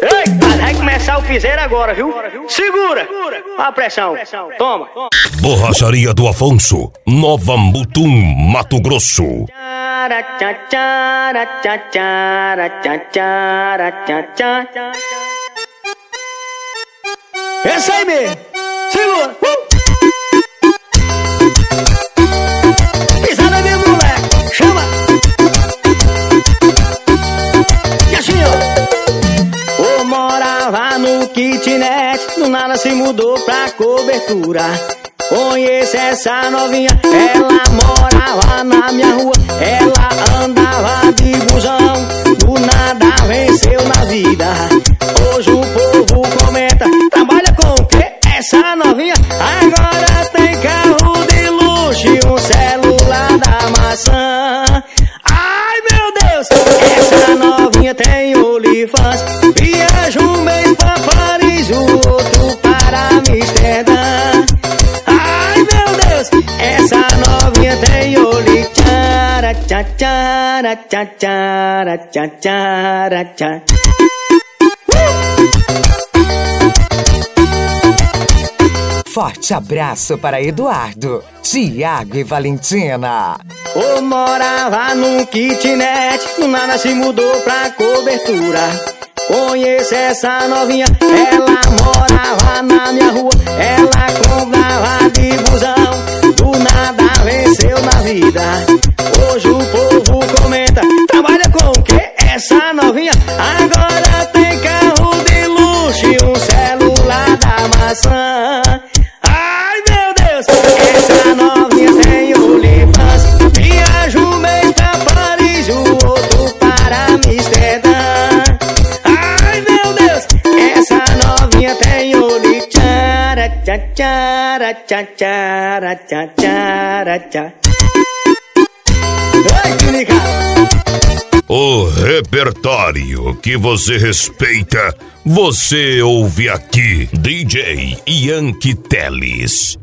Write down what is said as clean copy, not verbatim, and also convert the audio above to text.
Ei, vai começar o piseiro agora, viu? Segura! A pressão. Toma. Borracharia do Afonso, Nova Mutum, Mato Grosso. Esse aí mesmo. Segura. Pisada mesmo, moleque. Chama. E assim, ó. Eu morava no kitnet, do nada se mudou pra cobertura. Conheço essa novinha, ela morava na minha rua. Ela andava de busão, do nada venceu na vida. Hoje o povo comenta, trabalha com o quê? Essa novinha agora tem carro de luxo e um celular da maçã. Ai meu Deus, essa novinha tem OnlyFans. Viaja um mês pra Paris, o outro para Amsterdã. Essa novinha tem olho, tchara, tchá, tchara, tchá, tchara, tchá, tchara, tchá. Forte abraço para Eduardo, Tiago e Valentina. Eu morava num kitnet, do nada se mudou pra cobertura. Conheço essa novinha, ela morava na minha rua. Ela comprava de busão, do nada venceu na vida. Hoje o povo comenta, trabalha com o quê? Essa novinha agora tem carro de luxo e um celular da maçã. Ai meu Deus, essa novinha tem OnlyFans. Viaja um mês pra Paris, o outro para Amsterdã. Tem olho, tchara, tchá, tchara, tchá, tchara, tchá, tchara, tchá. Oi, clínica! O repertório que você respeita, você ouve aqui. DJ Yankee Teles.